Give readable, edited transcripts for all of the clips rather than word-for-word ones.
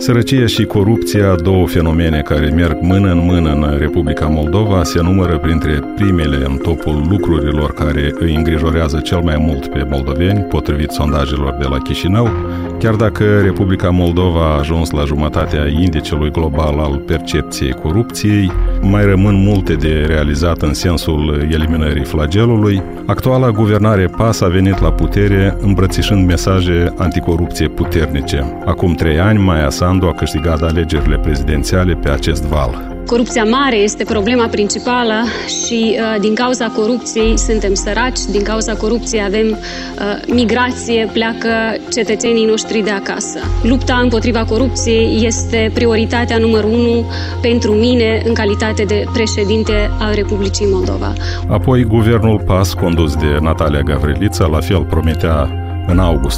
Sărăcia și corupția, două fenomene care merg mână în mână în Republica Moldova, se numără printre primele în topul lucrurilor care îi îngrijorează cel mai mult pe moldoveni, potrivit sondajelor de la Chișinău. Chiar dacă Republica Moldova a ajuns la jumătatea indicelui global al percepției corupției, mai rămân multe de realizat în sensul eliminării flagelului. Actuala guvernare PAS a venit la putere îmbrățișând mesaje anticorupție puternice. Acum 3 ani, Maia Sandu a câștigat alegerile prezidențiale pe acest val. Corupția mare este problema principală și din cauza corupției suntem săraci, din cauza corupției avem migrație, pleacă cetățenii noștri de acasă. Lupta împotriva corupției este prioritatea numărul 1 pentru mine în calitate de președinte al Republicii Moldova. Apoi, guvernul PAS, condus de Natalia Gavrilița, la fel prometea în august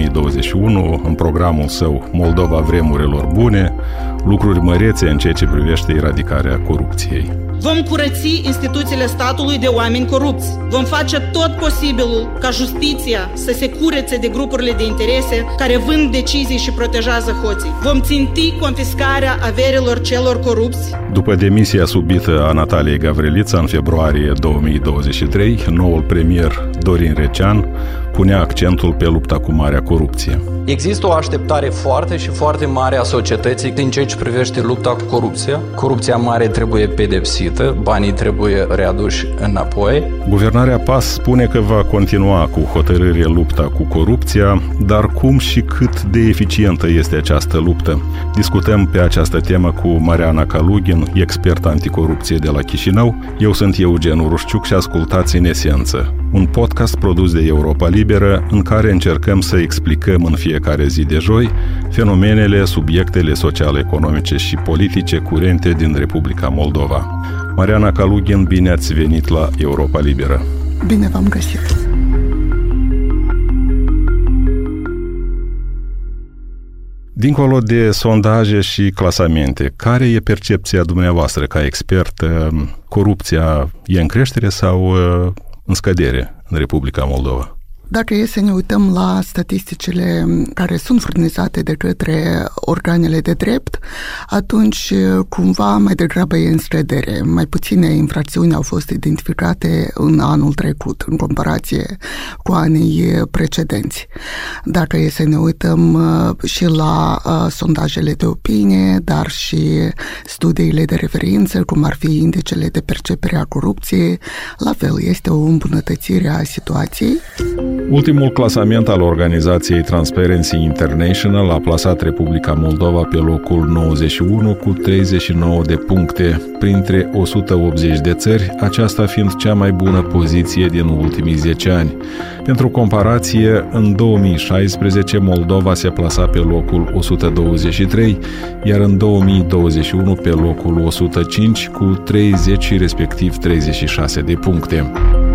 2021, în programul său Moldova vremurilor bune, lucruri mărețe în ceea ce privește eradicarea corupției. Vom curăți instituțiile statului de oameni corupți. Vom face tot posibilul ca justiția să se curețe de grupurile de interese care vând decizii și protejează hoții. Vom ținti confiscarea averilor celor corupți. După demisia subită a Nataliei Gavrilița în februarie 2023, noul premier Dorin Recean punea accentul pe lupta cu marea corupție. Există o așteptare foarte mare a societății în ceea ce privește lupta cu corupția. Corupția mare trebuie pedepsită, banii trebuie readuși înapoi. Guvernarea PAS spune că va continua cu hotărâre lupta cu corupția, dar cum și cât de eficientă este această luptă? Discutăm pe această temă cu Mariana Kalugin, expert anticorupție de la Chișinău. Eu sunt Eugen Urușciuc și ascultați În Esență, un podcast produs de Europa Liberă în care încercăm să explicăm în fiecare zi de joi fenomenele, subiectele sociale, economice și politice curente din Republica Moldova. Mariana Kalugin, bine ați venit la Europa Liberă! Bine v-am găsit! Dincolo de sondaje și clasamente, care e percepția dumneavoastră ca expert? Corupția e în creștere sau în scădere în Republica Moldova? Dacă e să ne uităm la statisticile care sunt furnizate de către organele de drept, atunci cumva mai degrabă e în scădere. Mai puține infracțiuni au fost identificate în anul trecut, în comparație cu anii precedenți. Dacă e să ne uităm și la sondajele de opinie, dar și studiile de referință, cum ar fi indicele de percepere a corupției, la fel este o îmbunătățire a situației. Ultimul clasament al organizației Transparency International a plasat Republica Moldova pe locul 91 cu 39 de puncte. Printre 180 de țări, aceasta fiind cea mai bună poziție din ultimii 10 ani. Pentru comparație, în 2016 Moldova se plasa pe locul 123, iar în 2021 pe locul 105 cu 30 și respectiv 36 de puncte.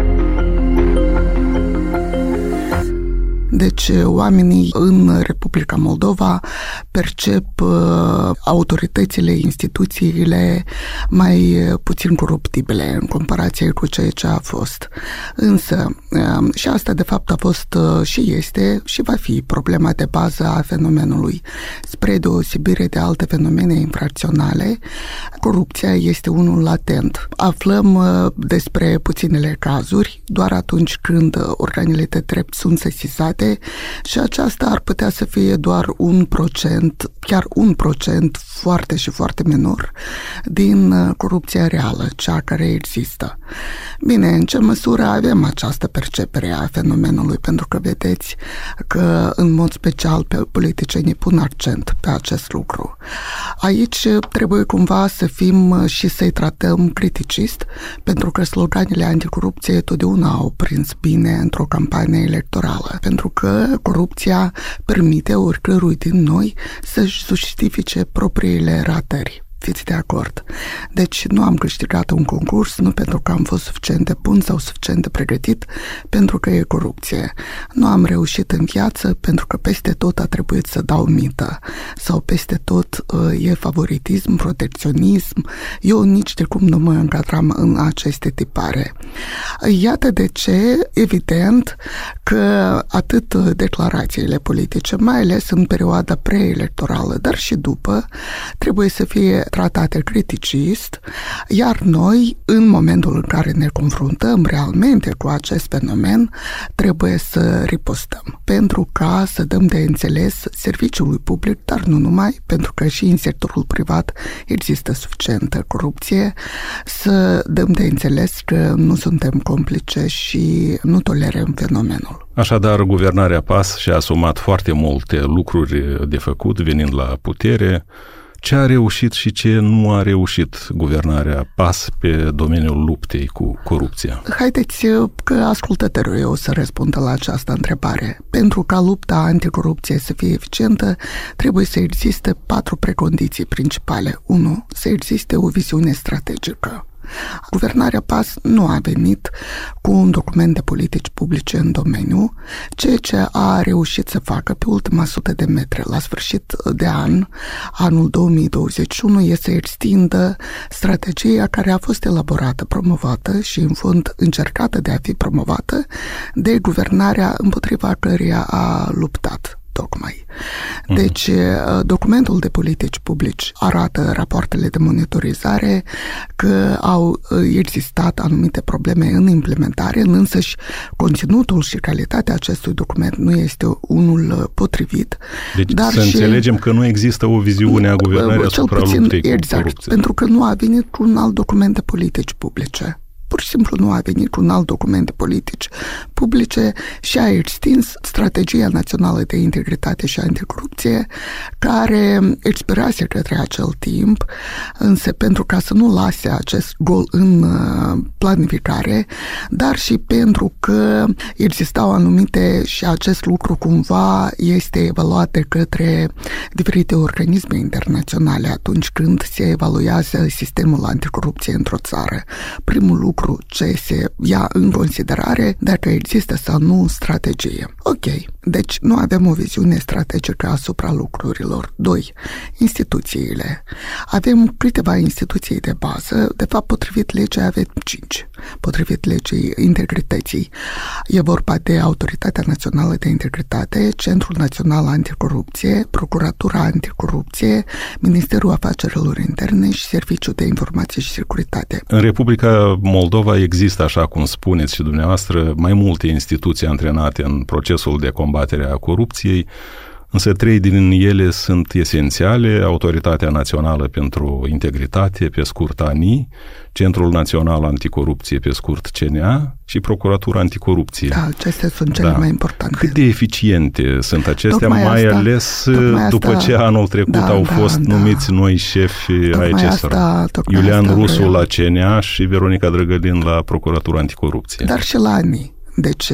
Deci oamenii în Republica Moldova percep autoritățile, instituțiile mai puțin coruptibile în comparație cu ceea ce a fost. Însă, și asta de fapt a fost și este și va fi problema de bază a fenomenului. Spre deosebire de alte fenomene infracționale, corupția este unul latent. Aflăm despre puținele cazuri doar atunci când organele de drept sunt sesizate și aceasta ar putea să fie doar 1%, chiar 1% foarte și foarte minor din corupția reală, cea care există. Bine, în ce măsură avem această percepere a fenomenului? Pentru că vedeți că în mod special politicienii pun accent pe acest lucru. Aici trebuie cumva să fim și să-i tratăm criticist, pentru că sloganele anticorupție totdeauna au prins bine într-o campanie electorală, pentru că corupția permite oricărui din noi să-și justifice propriile ratări. Fiți de acord. Deci nu am câștigat un concurs nu pentru că am fost suficient de bun sau suficient de pregătit, pentru că e corupție. Nu am reușit în viață pentru că peste tot a trebuit să dau mită sau peste tot e favoritism, protecționism. Eu nici de cum nu mă încadram în aceste tipare. Iată de ce, evident, că atât declarațiile politice, mai ales în perioada preelectorală, dar și după, trebuie să fie tratate criticist, iar noi, în momentul în care ne confruntăm realmente cu acest fenomen, trebuie să ripostăm, pentru ca să dăm de înțeles serviciului public, dar nu numai, pentru că și în sectorul privat există suficientă corupție, să dăm de înțeles că nu suntem complice și nu tolerăm fenomenul. Așadar, guvernarea PAS și-a asumat foarte multe lucruri de făcut venind la putere. Ce a reușit și ce nu a reușit guvernarea PAS pe domeniul luptei cu corupția? Haideți că ascultătorul o să răspundă la această întrebare. Pentru ca lupta anticorupție să fie eficientă, trebuie să existe 4 precondiții principale. 1. Să existe o viziune strategică. Guvernarea PAS nu a venit cu un document de politici publice în domeniu, ceea ce a reușit să facă pe ultima 100 de metri. La sfârșit de anul 2021, este să extindă strategia care a fost elaborată, promovată și în fond încercată de a fi promovată de guvernarea împotriva căreia a luptat. Tocmai. Deci, documentul de politici publici arată rapoartele de monitorizare că au existat anumite probleme în implementare, însăși conținutul și calitatea acestui document nu este unul potrivit. Deci dar să înțelegem că nu există o viziune a guvernării asupra luptei cu corupție. Pentru că nu a venit cu un alt document de politici publice. Pur și simplu nu a venit cu un alt document de politici publice și a extins strategia națională de integritate și anticorupție, care expirase către acel timp, însă pentru ca să nu lase acest gol în planificare, dar și pentru că existau anumite și acest lucru cumva este evaluat de către diferite organisme internaționale atunci când se evaluează sistemul anticorupție într-o țară. Primul lucru ce se ia în considerare dacă există sau nu strategie. Ok, deci nu avem o viziune strategică asupra lucrurilor. 2. Instituțiile. Avem câteva instituții de bază, de fapt potrivit legii avem 5. Potrivit legii integrității. E vorba de Autoritatea Națională de Integritate, Centrul Național Anticorupție, Procuratura Anticorupție, Ministerul Afacerilor Interne și Serviciul de Informație și Securitate. În Republica Moldova există, așa cum spuneți și dumneavoastră, mai multe instituții antrenate în procesul de combatere a corupției, însă 3 din ele sunt esențiale: Autoritatea Națională pentru Integritate, pe scurt ANI, Centrul Național Anticorupție, pe scurt CNA, și Procuratura Anticorupție. Da, acestea sunt cele mai importante. Cât de eficiente sunt acestea, mai ales după ce anul trecut au fost numiți noi șefi ai acestora? Iulian Rusu la CNA și Veronica Drăgălin la Procuratura Anticorupție. Dar și la ANI. Deci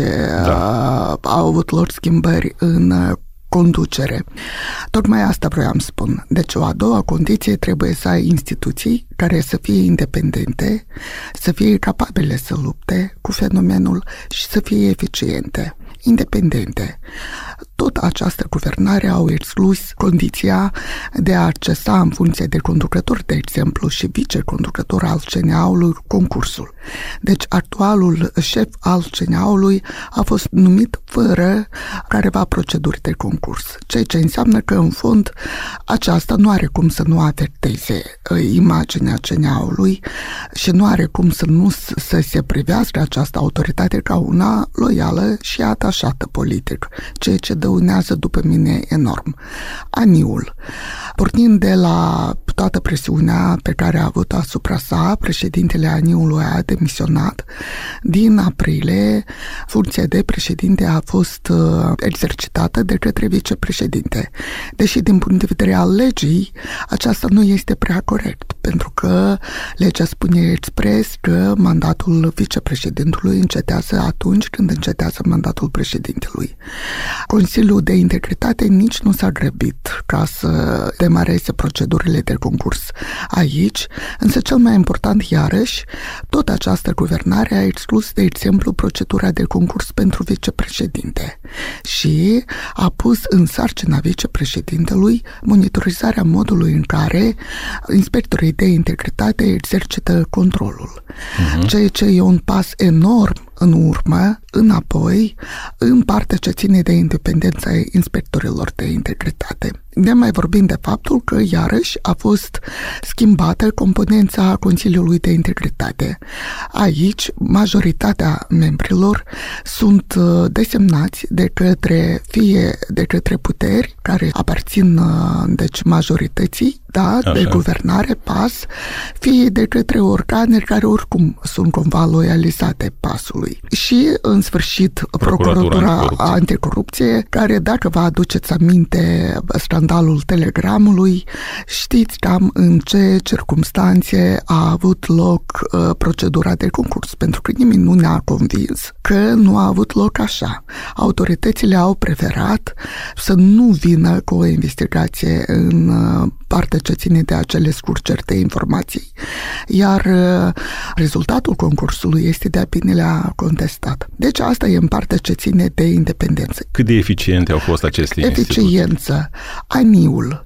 au avut lor schimbări în conducere. Tocmai asta vreau să spun. Deci o a doua condiție, trebuie să ai instituții care să fie independente, să fie capabile să lupte cu fenomenul și să fie eficiente. Independente. Tot această guvernare au exclus condiția de a accesa în funcție de conducător, de exemplu, și viceconducător al CNA-ului concursul. Deci actualul șef al CNA-ului a fost numit fără careva proceduri de concurs, ceea ce înseamnă că, în fond, aceasta nu are cum să nu afecteze imaginea CNA-ului și nu are cum să se privească această autoritate ca una loială și atașată politic, ceea ce dăunează, după mine, enorm. ANI-ul, pornind de la toată presiunea pe care a avut asupra sa, președintele ANI-ului a demisionat. Din aprilie, funcția de președinte a fost exercitată de către vicepreședinte. Deși, din punct de vedere al legii, aceasta nu este prea corect, pentru că legea spune expres că mandatul vicepreședintelui încetează atunci când încetează mandatul președintelui. Consiliul de Integritate nici nu s-a grăbit ca să demareze procedurile de concurs aici, însă cel mai important, iarăși, tot această guvernare a exclus, de exemplu, procedura de concurs pentru vicepreședinte și a pus în sarcina vicepreședintelui monitorizarea modului în care inspectorii de integritate exercită controlul. Ceea ce e un pas enorm în urmă, înapoi, în partea ce ține de independența inspectorilor de integritate. Ne mai vorbim de faptul că, iarăși, a fost schimbată componența Consiliului de Integritate. Aici, majoritatea membrilor sunt desemnați fie de către puteri care aparțin, deci, majorității, da, de guvernare, PAS, fie de către organe care oricum sunt cumva loializate PAS-ului. Și, în sfârșit, Procuratura Anticorupție, care, dacă vă aduceți aminte scandalul Telegramului, știți cam în ce circumstanțe a avut loc procedura de concurs, pentru că nimeni nu ne-a convins că nu a avut loc așa. Autoritățile au preferat să nu vină cu o investigație în partea ce ține de acele scurgeri de informații, iar rezultatul concursului este de-a binelea contestat. Deci asta e în partea ce ține de independență. Cât de eficiente au fost aceste instituții? Eficiență. ANI-ul,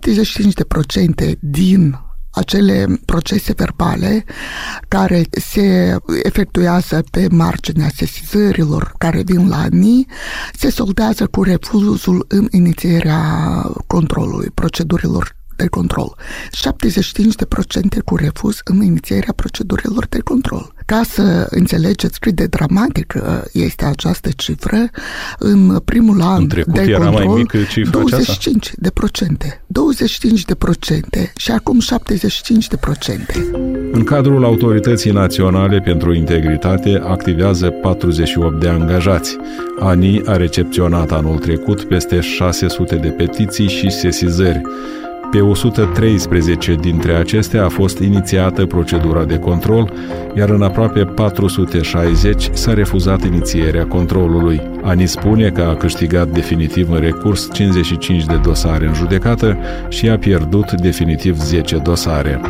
75% din acele procese verbale care se efectuează pe marginea sesizărilor care vin la ANI se soldează cu refuzul în inițierea controlului, procedurilor de control. 75% cu refuz în inițierea procedurilor de control. Ca să înțelegeți cât de dramatică este această cifră, în primul an de control, mai mică 25% și acum 75%. În cadrul Autorității Naționale pentru Integritate activează 48 de angajați. ANI a recepționat anul trecut peste 600 de petiții și sesizări. Pe 113 dintre acestea a fost inițiată procedura de control, iar în aproape 460 s-a refuzat inițierea controlului. ANI spune că a câștigat definitiv în recurs 55 de dosare în judecată și a pierdut definitiv 10 dosare.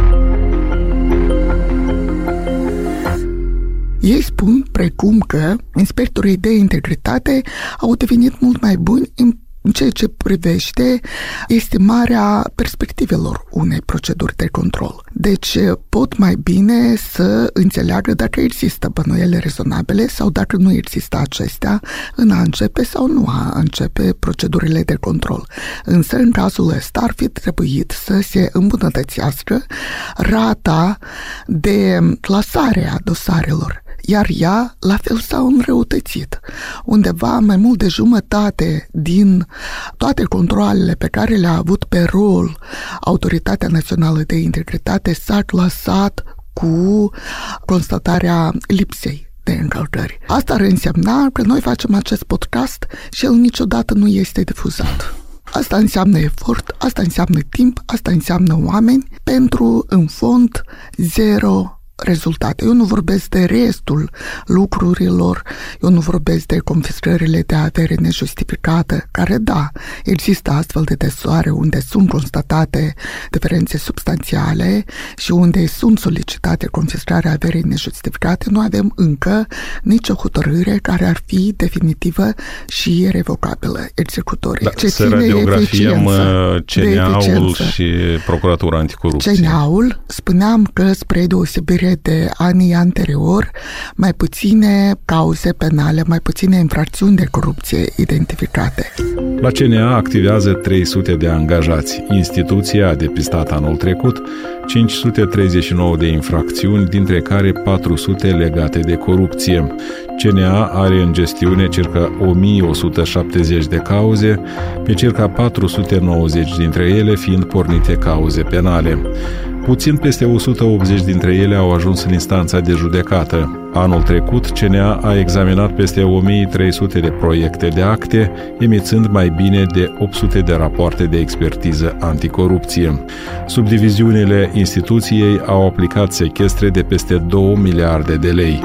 Ei spun precum că inspectorii de integritate au devenit mult mai buni în ceea ce privește estimarea perspectivelor unei proceduri de control. Deci pot mai bine să înțeleagă dacă există bănuiele rezonabile sau dacă nu există acestea în a începe sau nu a începe procedurile de control. Însă, în cazul ăsta, ar fi trebuit să se îmbunătățească rata de clasare a dosarelor, iar ea la fel s-a înrăutățit. Undeva mai mult de jumătate din toate controalele pe care le-a avut pe rol Autoritatea Națională de Integritate s-a clasat cu constatarea lipsei de încălcări. Asta ar însemna că noi facem acest podcast și el niciodată nu este difuzat. Asta înseamnă efort, asta înseamnă timp, asta înseamnă oameni pentru, în fond, zero rezultate. Eu nu vorbesc de restul lucrurilor, eu nu vorbesc de confiscările de avere nejustificată, care, da, există astfel de dosare unde sunt constatate diferențe substanțiale și unde sunt solicitate confiscarea averii nejustificate. Nu avem încă nicio hotărâre care ar fi definitivă și revocabilă executorii. Da, să radiografiem CNA-ul și Procuratura Anticorupție. CNA-ul, spuneam că spre deosebire de anii anterior, mai puține cauze penale, mai puține infracțiuni de corupție identificate. La CNA activează 300 de angajați. Instituția a depistat anul trecut 539 de infracțiuni, dintre care 400 legate de corupție. CNA are în gestiune circa 1170 de cauze, pe circa 490 dintre ele fiind pornite cauze penale. Puțin peste 180 dintre ele au ajuns în instanța de judecată. Anul trecut, CNA a examinat peste 1300 de proiecte de acte, emițând mai bine de 800 de rapoarte de expertiză anticorupție. Subdiviziunile instituției au aplicat sechestre de peste 2 miliarde de lei.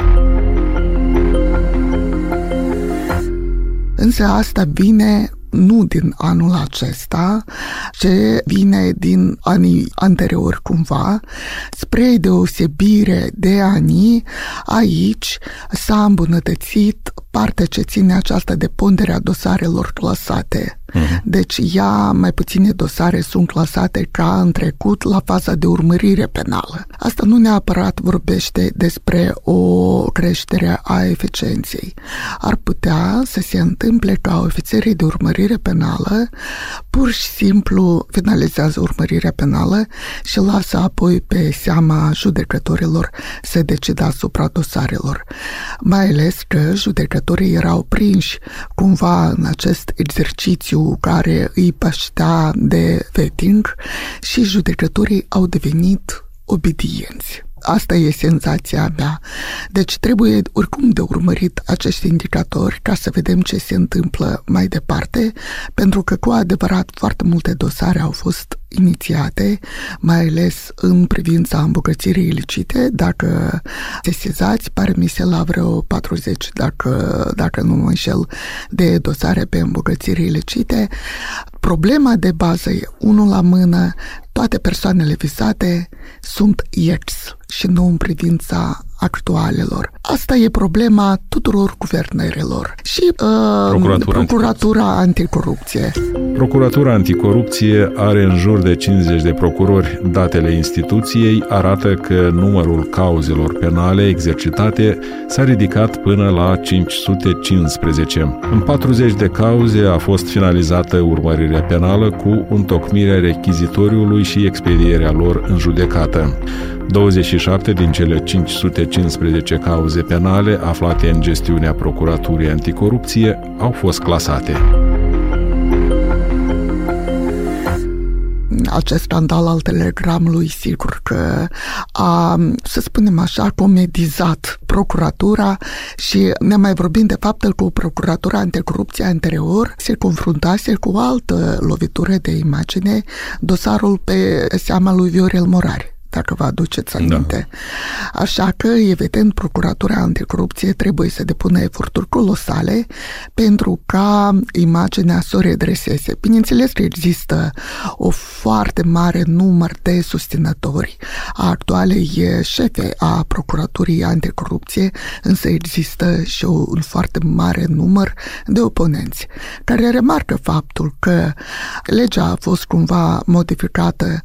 Însă asta vine nu din anul acesta, ce vine din anii anteriori cumva, spre deosebire de anii, aici s-a îmbunătățit partea ce ține aceasta de ponderea dosarelor clasate. Deci mai puține dosare sunt clasate ca în trecut la faza de urmărire penală. Asta nu neapărat vorbește despre o creștere a eficienței. Ar putea să se întâmple ca ofițerii de urmărire penală pur și simplu finalizează urmărirea penală și lasă apoi pe seama judecătorilor să decidă asupra dosarelor. Mai ales că judecătorii erau prinși cumva în acest exercițiu care îi paștea de vetting și judecătorii au devenit obedienți. Asta e senzația mea. Deci trebuie oricum de urmărit acești indicatori ca să vedem ce se întâmplă mai departe, pentru că cu adevărat foarte multe dosare au fost inițiate, mai ales în privința îmbogățirii ilicite. Dacă sesizați, pare mi se la vreo 40, dacă nu mă înșel, de dosare pe îmbogățiri ilicite. Problema de bază e, unul la mână, toate persoanele vizate sunt ex și nu în privința actualelor. Asta e problema tuturor guvernărilor. Și Procuratura Anticorupție. Procuratura Anticorupție are în jur de 50 de procurori. Datele instituției arată că numărul cauzelor penale exercitate s-a ridicat până la 515. În 40 de cauze a fost finalizată urmărirea penală cu întocmirea rechizitoriului și expedierea lor în judecată. 27 din cele 515 cauze penale aflate în gestiunea Procuraturii Anticorupție au fost clasate. Acest scandal al Telegramului, sigur că a, să spunem așa, comedizat procuratura și ne mai vorbim de faptul că Procuratura Anticorupție anterior se confruntase cu o altă lovitură de imagine, dosarul pe seama lui Viorel Morari, dacă vă aduceți aminte. Da. Așa că, evident, Procuratura Anticorupție trebuie să depună eforturi colosale pentru ca imaginea să o redreseze. Bineînțeles că există o foarte mare număr de susținători a actualei șefe a Procuraturii Anticorupție, însă există și un foarte mare număr de oponenți care remarcă faptul că legea a fost cumva modificată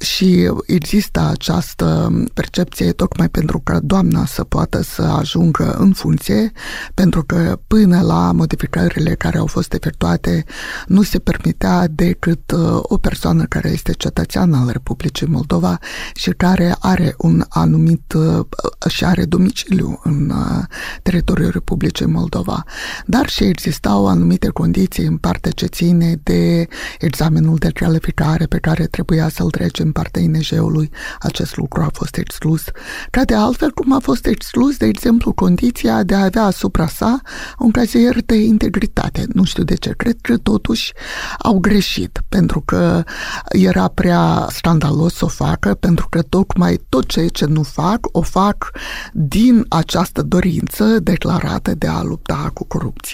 și există această percepție tocmai pentru că doamna să poată să ajungă în funcție, pentru că până la modificările care au fost efectuate nu se permitea decât o persoană care este cetățean al Republicii Moldova și care are un anumit și are domiciliu în teritoriul Republicii Moldova. Dar și existau anumite condiții în partea ce ține de examenul de calificare pe care trebuia să-l trece în partea INJ-ului. Acest lucru a fost exclus. Ca de altfel cum a fost exclus, de exemplu, condiția de a avea asupra sa un cazier de integritate. Nu știu de ce. Cred că totuși au greșit, pentru că era prea scandalos să o facă, pentru că tocmai tot ceea ce nu fac, o fac din această dorință declarată de a lupta cu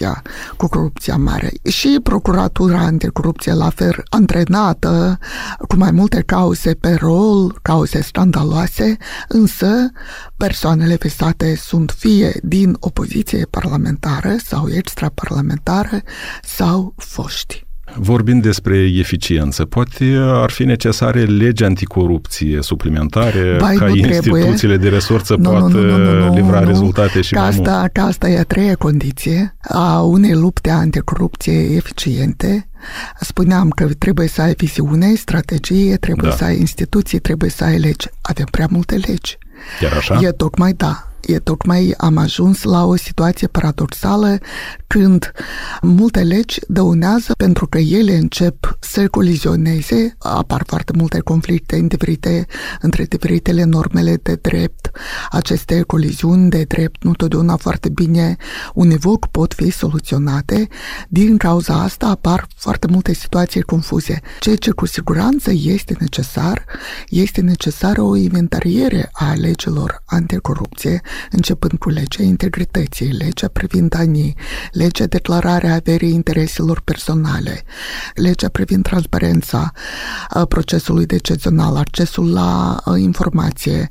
corupția mare. Și Procuratura Anticorupție, la fel antrenată, cu mai multe cauze pe rol, cauze scandaloase, însă persoanele vizate sunt fie din opoziție parlamentară sau extraparlamentară sau foști. Vorbind despre eficiență, poate ar fi necesare legi anticorupție suplimentare ca instituțiile de resort să poată livra rezultate și mai mult. Că asta e a treia condiție a unei lupte anticorupție eficiente. Spuneam că trebuie să ai viziune, strategie, trebuie să ai instituții, trebuie să ai legi. Avem prea multe legi. Chiar așa? E tocmai Tocmai am ajuns la o situație paradoxală când multe legi dăunează pentru că ele încep să colizioneze, apar foarte multe conflicte între diferitele normele de drept. Aceste coliziuni de drept nu totdeauna foarte bine univoc pot fi soluționate. Din cauza asta apar foarte multe situații confuze. Ceea ce cu siguranță este necesară o inventariere a legilor anticorupție, începând cu legea integrității, legea privind anii, legea declararea averii intereselor personale, legea privind transparența procesului decizional, accesul la informație,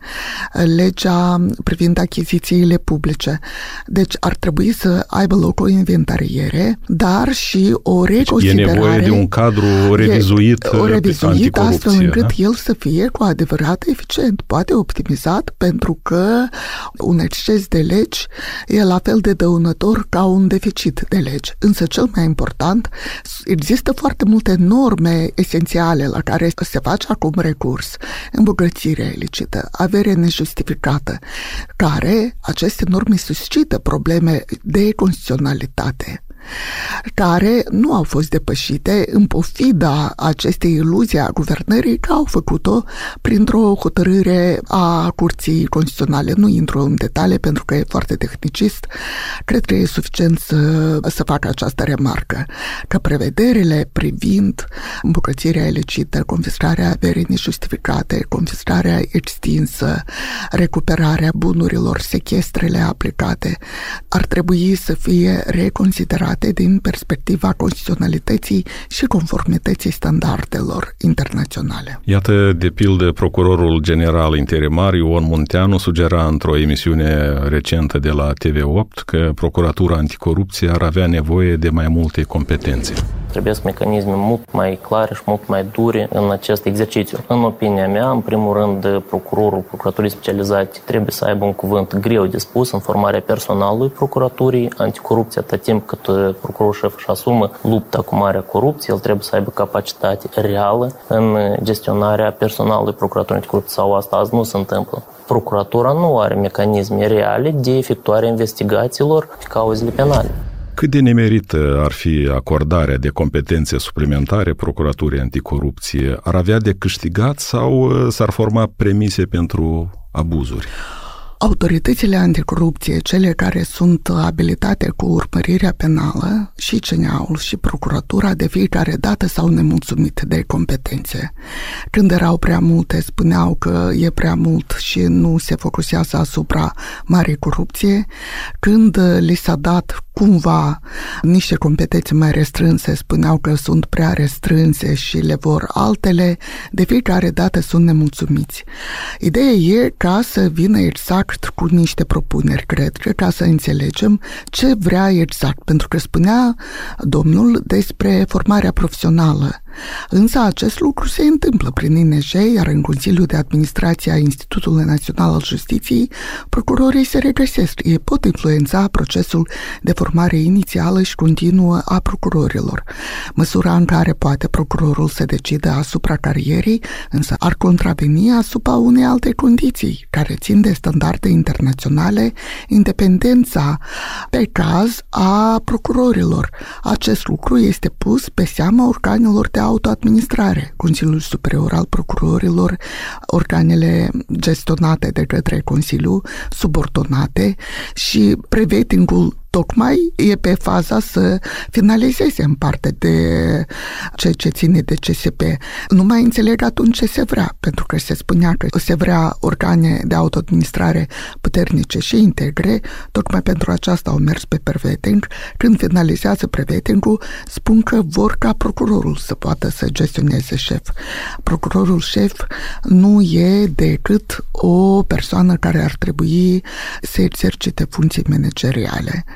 legea privind achizițiile publice. Deci ar trebui să aibă loc o inventariere, dar și o reconsiderare. E nevoie de un cadru revizuit astfel încât el să fie cu adevărat eficient, poate optimizat, pentru că un exces de legi e la fel de dăunător ca un deficit de legi. Însă cel mai important, există foarte multe norme esențiale la care se face acum recurs. Îmbogățire ilicită, avere nejustificată, care aceste norme suscită probleme de constituționalitate, care nu au fost depășite în pofida acestei iluzii a guvernării, că au făcut-o printr-o hotărâre a Curții Constituționale. Nu intru în detalii pentru că e foarte tehnicist. Cred că e suficient să fac această remarcă, că prevederile privind îmbogățirea ilicită, confiscarea averii nejustificate, confiscarea extinsă, recuperarea bunurilor, sechestrele aplicate, ar trebui să fie reconsiderate din perspectiva constituționalității și conformității standardelor internaționale. Iată, de pildă, procurorul general interimar Ion Munteanu sugera într-o emisiune recentă de la TV8 că Procuratura Anticorupție ar avea nevoie de mai multe competențe. Trebuie mecanisme mult mai clare și mult mai dure în acest exercițiu. În opinia mea, în primul rând, procurorul procuraturii specializate trebuie să aibă un cuvânt greu de spus în formarea personalului procuraturii anticorupție, atât timp cât procurorul șef își asumă lupta cu marea corupție, el trebuie să aibă capacitate reală în gestionarea personalului procuraturii anticorupție, sau asta azi nu se întâmplă. Procuratura nu are mecanisme reale de efectuare a investigațiilor pe cauzele penale. Cât de nemerită ar fi acordarea de competențe suplimentare Procuraturii Anticorupție? Ar avea de câștigat sau s-ar forma premise pentru abuzuri? Autoritățile anticorupție, cele care sunt abilitate cu urmărirea penală, și CNA-ul și procuratura, de fiecare dată s-au nemulțumit de competențe. Când erau prea multe, spuneau că e prea mult și nu se focusează asupra marii corupție. Când li s-a dat cumva niște competențe mai restrânse, spuneau că sunt prea restrânse și le vor altele, de fiecare dată sunt nemulțumiți. Ideea e ca să vină exact cu niște propuneri, cred că, ca să înțelegem ce vrea exact, pentru că spunea domnul despre formarea profesională. Însă acest lucru se întâmplă prin INJ, iar în Consiliul de Administrație a Institutului Național al Justiției, procurorii se regăsesc. Ei pot influența procesul de formare inițială și continuă a procurorilor. Măsura în care poate procurorul să decide asupra carierei, însă ar contraveni asupra unei alte condiții, care țin de standarde internaționale, independența pe caz a procurorilor. Acest lucru este pus pe seama organelor de autoadministrare, Consiliul Superior al Procurorilor, organele gestionate de către Consiliu, subordonate, și prevetingul tocmai e pe faza să finalizeze în parte de ceea ce ține de CSP. Nu mai înțeleg atunci ce se vrea, pentru că se spunea că se vrea organe de autoadministrare puternice și integre, tocmai pentru aceasta au mers pe preveting. Când finalizează prevetingul, spun că vor ca procurorul să poată să gestioneze șef. Procurorul șef nu e decât o persoană care ar trebui să exercite funcții manageriale,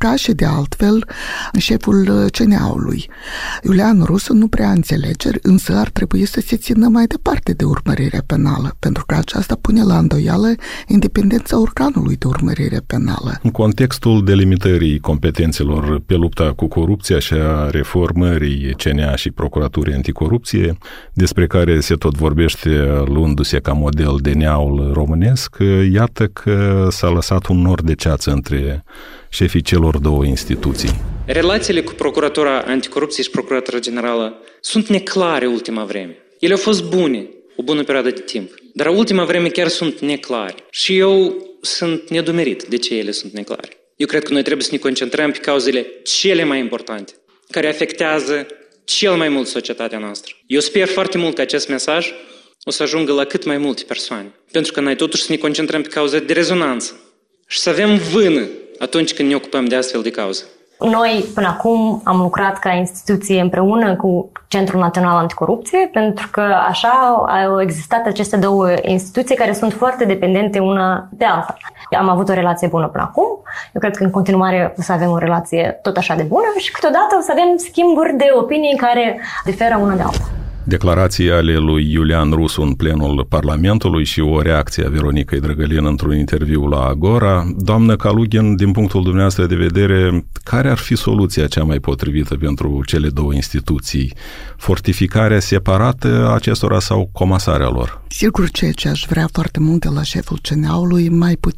ca și de altfel șeful CNA-ului. Iulian Rusu nu prea înțelege, însă ar trebui să se țină mai departe de urmărirea penală, pentru că aceasta pune la îndoială independența organului de urmărire penală. În contextul delimitării competențelor pe lupta cu corupția și a reformării CNA și Procuraturii Anticorupție, despre care se tot vorbește luându-se ca model DNA-ul românesc, iată că s-a lăsat un nor de ceață între șefii celor două instituții. Relațiile cu Procuratura Anticorupție și Procuratura Generală sunt neclare ultima vreme. Ele au fost bune o bună perioadă de timp, dar ultima vreme chiar sunt neclare. Și eu sunt nedumerit de ce ele sunt neclare. Eu cred că noi trebuie să ne concentrăm pe cauzele cele mai importante, care afectează cel mai mult societatea noastră. Eu sper foarte mult că acest mesaj o să ajungă la cât mai multe persoane. Pentru că noi totuși să ne concentrăm pe cauze de rezonanță și să avem vână atunci când ne ocupăm de astfel de cauze. Noi, până acum, am lucrat ca instituție împreună cu Centrul Național Anticorupție, pentru că așa au existat aceste două instituții care sunt foarte dependente una de alta. Am avut o relație bună până acum, eu cred că în continuare o să avem o relație tot așa de bună și câteodată o să avem schimburi de opinii care diferă una de alta. Declarații ale lui Iulian Rusu în plenul Parlamentului și o reacție a Veronicăi Drăgălin într-un interviu la Agora. Doamnă Kalugin, din punctul dumneavoastră de vedere, care ar fi soluția cea mai potrivită pentru cele două instituții? Fortificarea separată a acestora sau comasarea lor? Sigur, ceea ce aș vrea foarte mult de la șeful CNA-ului,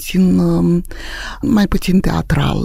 mai puțin teatral,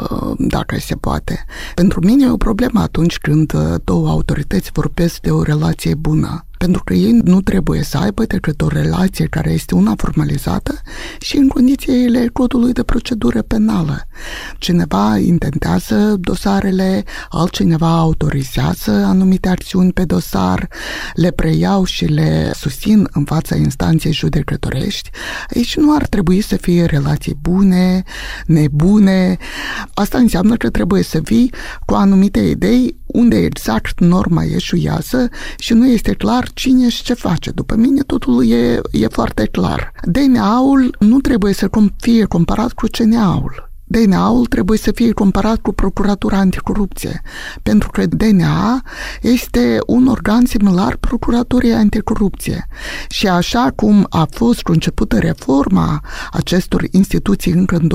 dacă se poate. Pentru mine e o problemă atunci când două autorități vorbesc de o relație bună. Pentru că ei nu trebuie să aibă decât o relație care este una formalizată și în condițiile codului de procedură penală. Cineva intentează dosarele, altcineva autorizează anumite acțiuni pe dosar, le preiau și le susțin în fața instanței judecătorești. Aici nu ar trebui să fie relații bune, nebune. Asta înseamnă că trebuie să vii cu anumite idei unde exact norma eșuează și nu este clar cine și ce face. După mine totul e foarte clar. DNA-ul nu trebuie să fie comparat cu CNA-ul. DNA-ul trebuie să fie comparat cu Procuratura Anticorupție, pentru că DNA este un organ similar Procuraturii Anticorupție. Și așa cum a fost concepută reforma acestor instituții încă în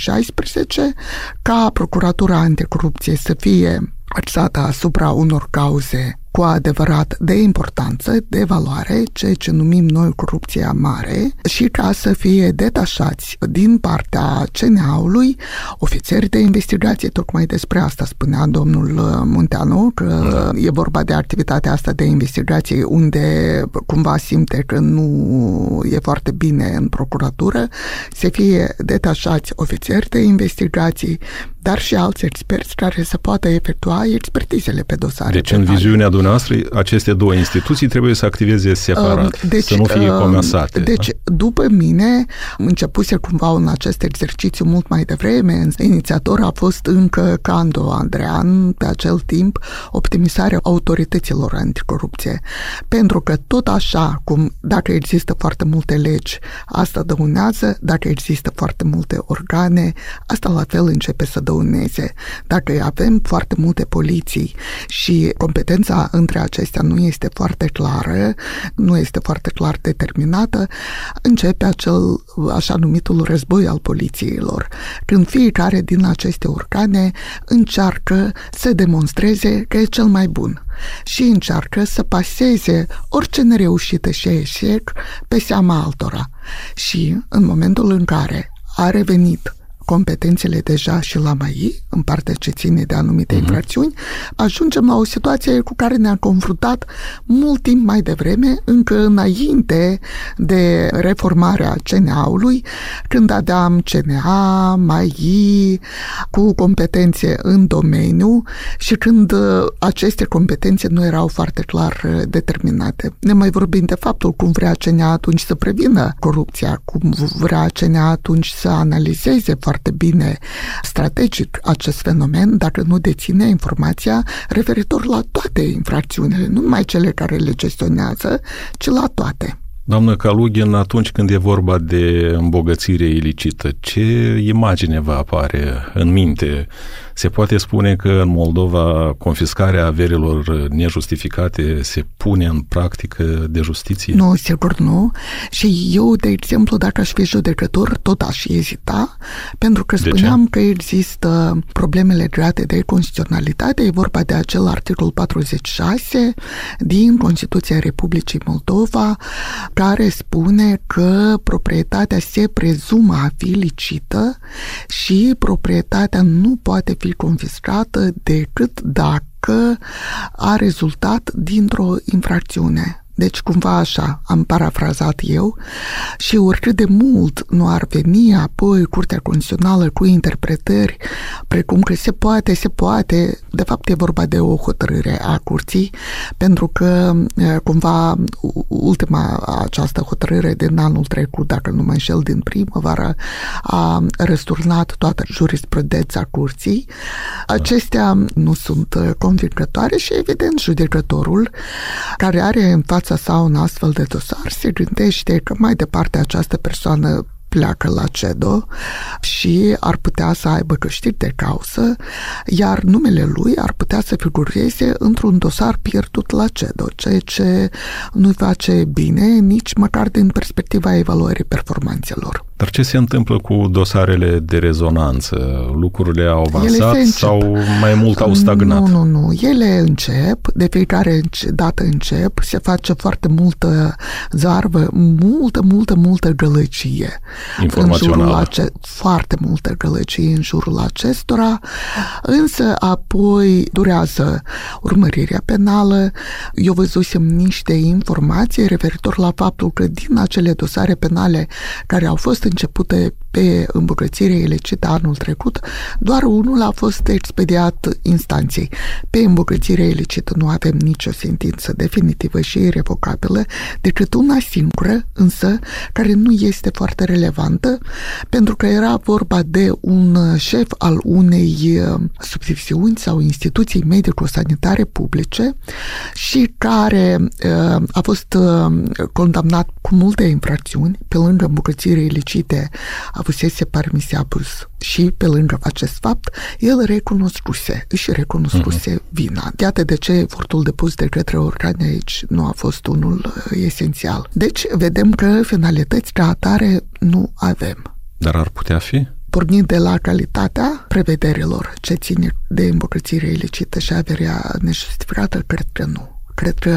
2016, ca Procuratura Anticorupție să fie axată asupra unor cauze cu adevărat de importanță, de valoare, ceea ce numim noi corupția mare, și ca să fie detașați din partea CNA-ului ofițeri de investigație. Tocmai despre asta spunea domnul Munteanu, că e vorba de activitatea asta de investigație unde cumva simte că nu e foarte bine în procuratură, să fie detașați ofițeri de investigații, dar și alți experți care să poată efectua expertizele pe dosare. Deci, în viziunea dumneavoastră, aceste două instituții trebuie să activeze separat, să nu fie comasate. Deci, după mine, începuse cumva în acest exercițiu mult mai devreme. Inițiator a fost încă Candu Andrean, pe acel timp, optimizarea autorităților anticorupție. Pentru că tot așa cum dacă există foarte multe legi, asta dăunează, dacă există foarte multe organe, asta la fel începe să dăuneze. Dacă avem foarte multe poliții și competența între acestea nu este foarte clară, nu este foarte clar determinată, începe acel așa numitul război al polițiilor, când fiecare din aceste organe încearcă să demonstreze că e cel mai bun și încearcă să paseze orice nereușită și eșec pe seama altora. Și în momentul în care a revenit competențele deja și la mai în partea ce ține de anumite infracțiuni, ajungem la o situație cu care ne-am confruntat mult timp mai devreme, încă înainte de reformarea CNA-ului, când aveam CNA, MAI, cu competențe în domeniu și când aceste competențe nu erau foarte clar determinate. Ne mai vorbim de faptul cum vrea CNA atunci să prevină corupția, cum vrea CNA atunci să analizeze foarte bine strategic acest fenomen, dacă nu deține informația referitor la toate infracțiunile, nu numai cele care le gestionează, ci la toate. Doamnă Kalugin, atunci când e vorba de îmbogățire ilicită, ce imagine vă apare în minte? Se poate spune că în Moldova confiscarea averilor nejustificate se pune în practică de justiție? Nu, sigur nu. Și eu, de exemplu, dacă aș fi judecător, tot aș ezita, pentru că spuneam că există probleme legate de constituționalitate. E vorba de acel articol 46 din Constituția Republicii Moldova, care spune că proprietatea se prezumă a fi licită și proprietatea nu poate fi confiscată decât dacă a rezultat dintr-o infracțiune. Deci, cumva așa, am parafrazat eu, și oricât de mult nu ar veni apoi Curtea Constituțională cu interpretări precum că se poate, de fapt e vorba de o hotărâre a Curții, pentru că cumva ultima această hotărâre din anul trecut, dacă nu mă înșel, din primăvară, a răsturnat toată jurisprudența Curții. Acestea nu sunt convingătoare și, evident, judecătorul care are în fața sau un astfel de dosar se gândește că mai departe această persoană pleacă la CEDO și ar putea să aibă câștig de cauză, iar numele lui ar putea să figureze într-un dosar pierdut la CEDO, ceea ce nu face bine nici măcar din perspectiva evaluării performanțelor. Dar ce se întâmplă cu dosarele de rezonanță? Lucrurile au avansat sau mai mult au stagnat? Nu. Ele încep, de fiecare dată încep, se face foarte multă zarvă, multă gălăgie. Informațională. Foarte multă gălăgie în jurul acestora, însă apoi durează urmărirea penală. Eu văzusem niște informații referitor la faptul că din acele dosare penale care au fost începute pe îmbogățire ilicită anul trecut, doar unul a fost expediat instanței. Pe îmbogățire ilicită nu avem nicio sentință definitivă și irrevocabilă, decât una singură, însă, care nu este foarte relevantă, pentru că era vorba de un șef al unei subdivisiuni sau instituții medico-sanitare publice și care a fost condamnat cu multe infracțiuni, pe lângă îmbogățire ilicite avusese permise abuz și pe lângă acest fapt el își recunoscuse vina. Iată de ce efortul depus de către organe aici nu a fost unul esențial. Deci vedem că finalități ca atare nu avem. Dar ar putea fi? Pornind de la calitatea prevederilor ce ține de îmbogățire ilicită și averea nejustificată, cred că nu. Cred că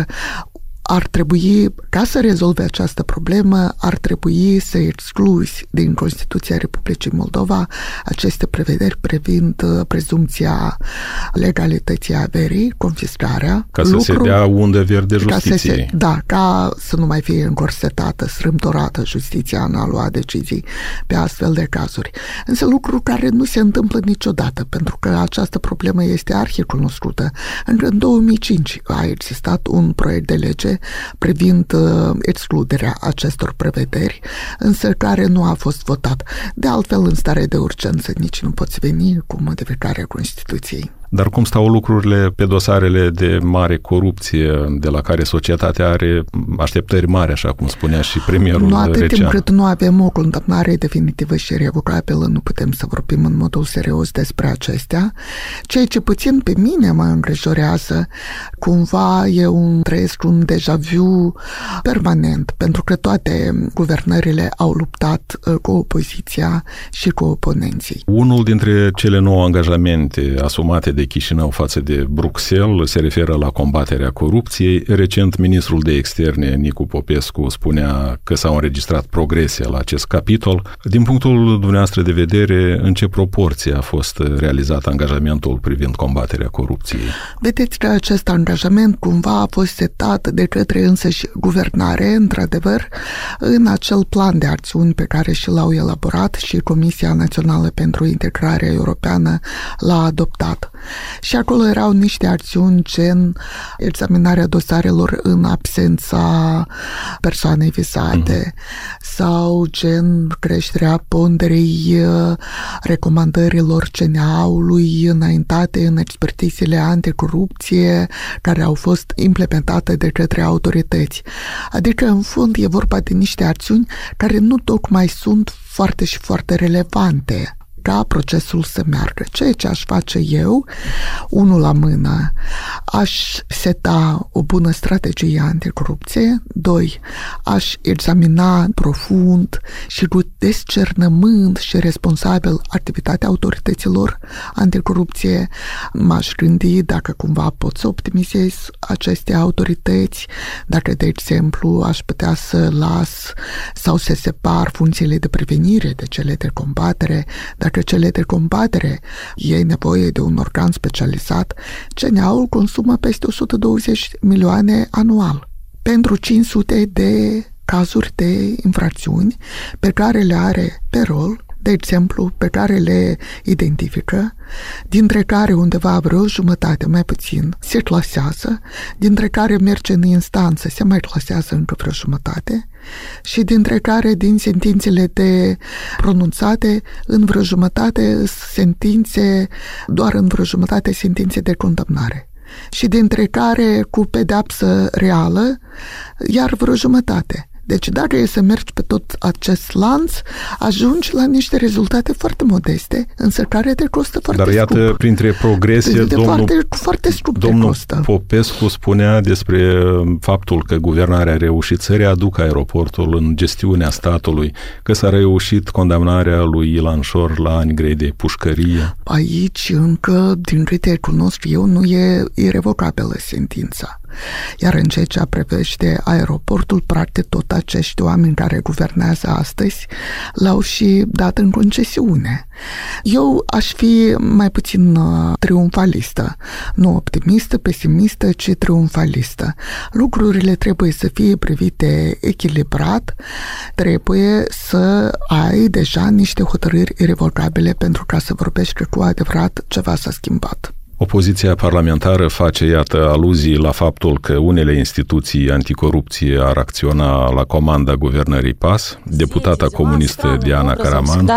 ar trebui, ca să rezolve această problemă, ar trebui să excluzi din Constituția Republicii Moldova aceste prevederi privind prezumția legalității averii, confiscarea. Ca să se dea undă verde justiției. Ca să nu mai fie încorsetată, strâmtorată justiția în a lua decizii pe astfel de cazuri. Însă lucru care nu se întâmplă niciodată, pentru că această problemă este arhicunoscută. Încă în 2005 a existat un proiect de lege privind excluderea acestor prevederi, însă care nu a fost votat. De altfel, în stare de urgență nici nu poți veni cu modificarea Constituției. Dar cum stau lucrurile pe dosarele de mare corupție, de la care societatea are așteptări mari, așa cum spunea și premierul Recean? Nu atât timp cât nu avem o condamnare definitivă și revocabilă, nu putem să vorbim în modul serios despre acestea. Ceea ce puțin pe mine mă îngrijorează, cumva trăiesc un deja vu permanent, pentru că toate guvernările au luptat cu opoziția și cu oponenții. Unul dintre cele 9 angajamente asumate de Chișinău față de Bruxelles se referă la combaterea corupției. Recent, ministrul de externe, Nicu Popescu, spunea că s-au înregistrat progrese la acest capitol. Din punctul dumneavoastră de vedere, în ce proporție a fost realizat angajamentul privind combaterea corupției? Vedeți că acest angajament cumva a fost setat de către însăși guvernare, într-adevăr, în acel plan de acțiuni pe care și l-au elaborat și Comisia Națională pentru Integrare Europeană l-a adoptat. Și acolo erau niște acțiuni gen examinarea dosarelor în absența persoanei vizate sau gen creșterea ponderei recomandărilor CNA-ului înaintate în expertizele anticorupție care au fost implementate de către autorități. Adică, în fond, e vorba de niște acțiuni care nu tocmai sunt foarte și foarte relevante ca procesul să meargă. Ceea ce aș face eu, unul la mână, aș seta o bună strategie anticorupție, 2, aș examina profund și cu discernământ și responsabil activitatea autorităților anticorupție, m-aș gândi dacă cumva pot să optimizez aceste autorități, dacă, de exemplu, aș putea să las sau să separ funcțiile de prevenire de cele de combatere, dacă cele de combatere e nevoie de un organ specializat, CNA-ul consumă peste 120 milioane anual pentru 500 de cazuri de infracțiuni pe care le are pe rol, de exemplu, pe care le identifică, dintre care undeva vreo jumătate, mai puțin, se clasează, dintre care merge în instanță, se mai clasează încă vreo jumătate și dintre care, din sentințele de pronunțate, în vreo jumătate sentințe, doar în vreo jumătate sentințe de condamnare. Și dintre care, cu pedeapsă reală, iar vreo jumătate. Deci dacă e să mergi pe tot acest lanț, ajungi la niște rezultate foarte modeste, însă care te costă foarte scump. Dar iată, printre progrese, domnul Popescu spunea despre faptul că guvernarea a reușit să readucă aeroportul în gestiunea statului, că s-a reușit condamnarea lui Ilan Șor la ani grei de pușcărie. Aici încă, din câte cunosc eu, nu e irevocabilă sentința. Iar în ceea ce privește aeroportul, practic tot acești oameni care guvernează astăzi l-au și dat în concesiune. Eu aș fi mai puțin triumfalistă, nu optimistă, pesimistă, ci triumfalistă. Lucrurile trebuie să fie privite echilibrat, trebuie să ai deja niște hotărâri irevocabile pentru ca să vorbești că cu adevărat ceva s-a schimbat. Opoziția parlamentară face, iată, aluzii la faptul că unele instituții anticorupție ar acționa la comanda guvernării PAS. Deputata comunistă Diana Karaman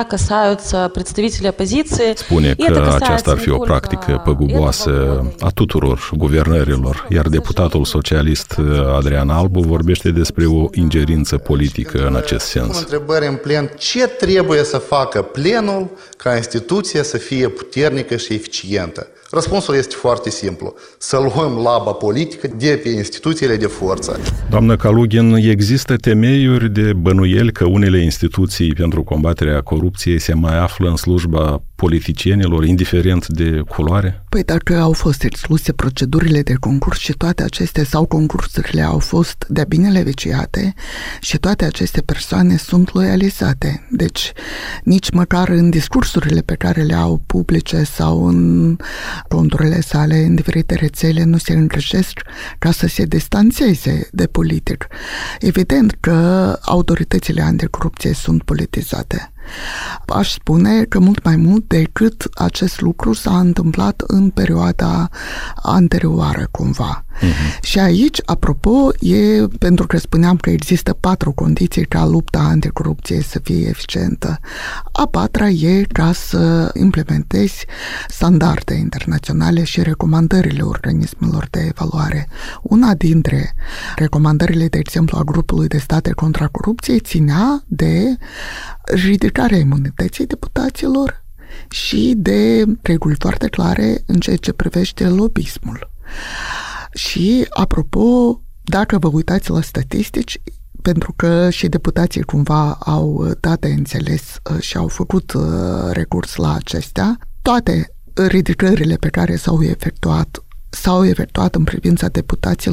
spune că aceasta ar fi o practică păguboasă a tuturor guvernărilor, iar deputatul socialist Adrian Albu vorbește despre o ingerință politică în acest sens. Întrebări în plen, ce trebuie să facă plenul ca instituție să fie puternică și eficientă? Răspunsul este foarte simplu. Să luăm laba politică de pe instituțiile de forță. Doamnă Kalugin, există temeiuri de bănuieli că unele instituții pentru combaterea corupției se mai află în slujba politicienilor, indiferent de culoare? Păi dacă au fost excluse procedurile de concurs și toate acestea sau concursurile au fost de-a binele viciate și toate aceste persoane sunt loializate. Deci nici măcar în discursurile pe care le au publice sau în conturile sale în diferite rețele nu se îngrijesc ca să se distanțeze de politic. Evident că autoritățile anticorupție sunt politizate. Aș spune că mult mai mult decât acest lucru s-a întâmplat în perioada anterioară, cumva. Și aici, apropo, e pentru că spuneam că există 4 condiții ca lupta anticorupție să fie eficientă. A 4-a e ca să implementezi standarde internaționale și recomandările organismelor de evaluare. Una dintre recomandările, de exemplu, a grupului de state contra corupției ținea de ridicarea imunității deputaților și de reguli foarte clare în ceea ce privește lobismul. Și, apropo, dacă vă uitați la statistici, pentru că și deputații cumva au dat de înțeles și au făcut recurs la acestea, toate ridicările pe care s-au efectuat în privința deputaților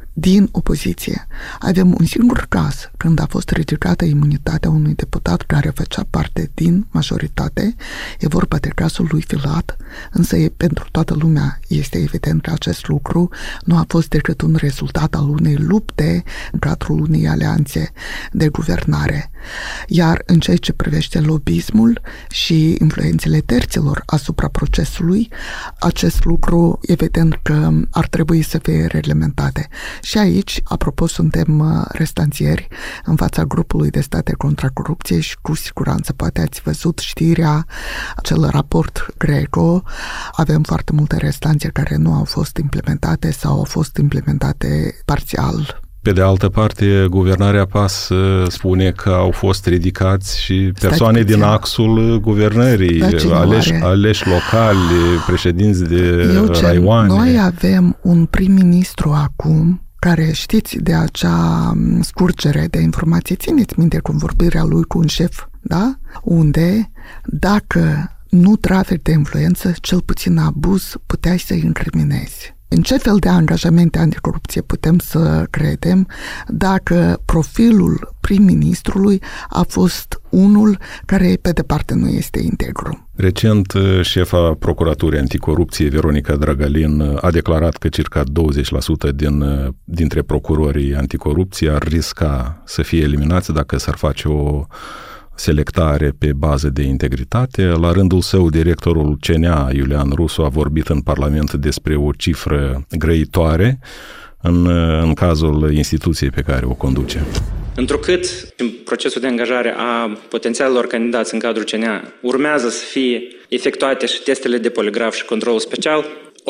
din opoziție. Avem un singur caz când a fost ridicată imunitatea unui deputat care făcea parte din majoritate. E vorba de cazul lui Filat, însă pentru toată lumea este evident că acest lucru nu a fost decât un rezultat al unei lupte în cadrul unei alianțe de guvernare. Iar în ceea ce privește lobismul și influențele terților asupra procesului, acest lucru evident că ar trebui să fie reglementate. Și aici, apropo, suntem restanțieri în fața grupului de state contra corupție și cu siguranță poate ați văzut știrea, acel raport Greco. Avem foarte multe restanțe care nu au fost implementate sau au fost implementate parțial. Pe de altă parte, guvernarea PAS spune că au fost ridicați și persoane din axul guvernării, aleși locali, președinți de raioane. Noi avem un prim-ministru acum care, știți de acea scurgere de informații, țineți minte convorbirea lui cu un șef, da? Unde, dacă nu trafic de influență, cel puțin abuz, puteai să-i incriminezi. În ce fel de angajamente anticorupție putem să credem dacă profilul prim-ministrului a fost unul care pe departe nu este integru? Recent, șefa Procuraturii Anticorupție, Veronica Dragalin, a declarat că circa 20% dintre procurorii anticorupție ar risca să fie eliminați dacă s-ar face o selectare pe bază de integritate. La rândul său, directorul CNA, Iulian Rusu, a vorbit în Parlament despre o cifră grăitoare în cazul instituției pe care o conduce. Întrucât în procesul de angajare a potențialilor candidați în cadrul CNA urmează să fie efectuate și testele de poligraf și controlul special,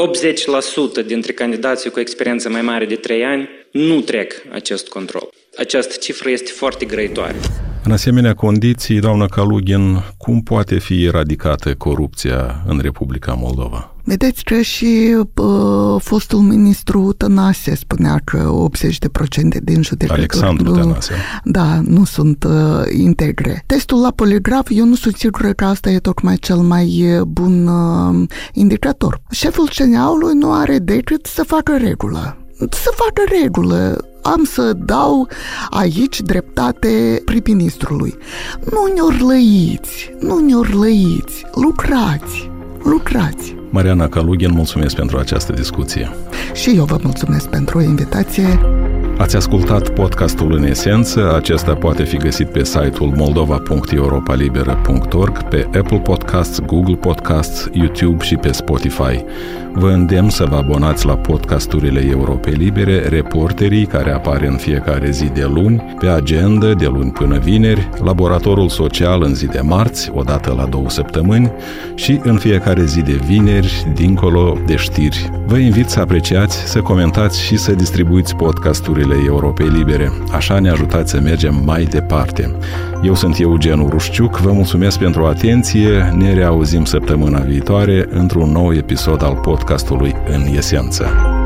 80% dintre candidații cu experiență mai mare de 3 ani nu trec acest control. Această cifră este foarte grăitoare. În asemenea condiții, doamnă Kalugin, cum poate fi eradicată corupția în Republica Moldova? Vedeți că și fostul ministru Tănase spunea că 80% din judecători Alexandru Tănase. Da, nu sunt integre. Testul la poligraf, eu nu sunt sigură că asta e tocmai cel mai bun indicator. Șeful CNA-ului nu are decât să facă regulă. Am să dau aici dreptate prim-ministrului. Nu ne orlăiți, lucrați. Mariana Kalugin, mulțumesc pentru această discuție. Și eu vă mulțumesc pentru invitație. Ați ascultat podcastul În Esență. Acesta poate fi găsit pe site-ul moldova.europalibera.org, pe Apple Podcasts, Google Podcasts, YouTube și pe Spotify. Vă îndemn să vă abonați la podcasturile Europei Libere, Reporterii, care apare în fiecare zi de luni, pe agenda de luni până vineri, Laboratorul Social în zi de marți, o dată la 2 săptămâni, și în fiecare zi de vineri, dincolo de știri. Vă invit să apreciați, să comentați și să distribuiți podcasturile Europei Libere. Așa ne ajutați să mergem mai departe. Eu sunt Eugen Urușciuc, vă mulțumesc pentru atenție, ne reauzim săptămâna viitoare într-un nou episod al podcastului În Esență.